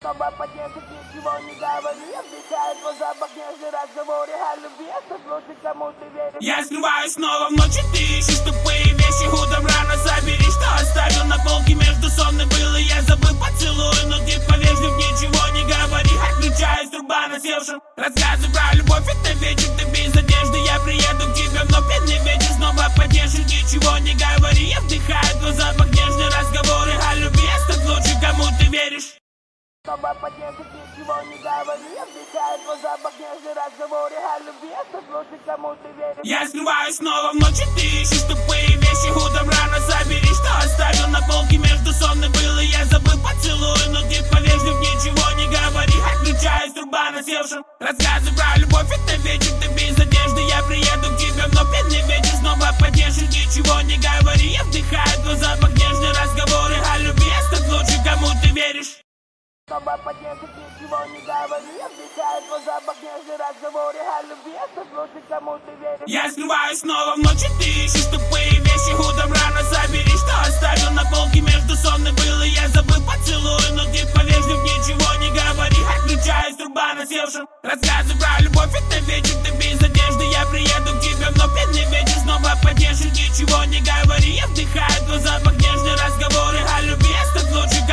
Снова поднежит, ничего не говори. Вдыхает твой запах, нежный разговоры о любви. Слушай, кому ты веришь. Я скрываюсь снова в ночи, ты ищешь тупые вещи. Утром рано забери, что оставил на полке между сон и был. И я забыл поцелуй, но ты повежлив, ничего не говори. Отключаюсь, труба на севшем. Рассказы про любовь, это вечер, ты без одежды. Я приеду к тебе, но бедный вечер. Снова поднежит, ничего не говори. Я вдыхаю твой запах, нежные разговоры о любви. Стать лучше, кому ты веришь. Снова поднежит, ничего не говори. Вдыхает твой запах, нежные разговоры о любви. Стать лучше, кому ты веришь. Я скрываюсь снова в ночи, ты ищешь тупые вещи. Утром рано забери, что оставил на полке между сон и был. И я забыл поцелуй, но ты повежлив, ничего не говори. Отключаюсь, труба на севшем. Рассказы про любовь, это вечер, ты без одежды. Я приеду к тебе, но бедный вечер. Снова поднежит, ничего не говори. Я вдыхаю твой запах, нежные разговоры о любви. Стать лучше, кому ты веришь. Снова поднежит, ничего не говори. Вдыхает твой запах, нежные разговоры о любви. Стать лучше, кому ты веришь. Я скрываюсь снова в ночи, ты ищешь тупые вещи. Утром рано забери, что оставил на полке между сон и был. И я забыл поцелуй, но ты повежлив, ничего не говори. Отключаюсь, труба на севшем. Рассказы про любовь, это вечер, ты без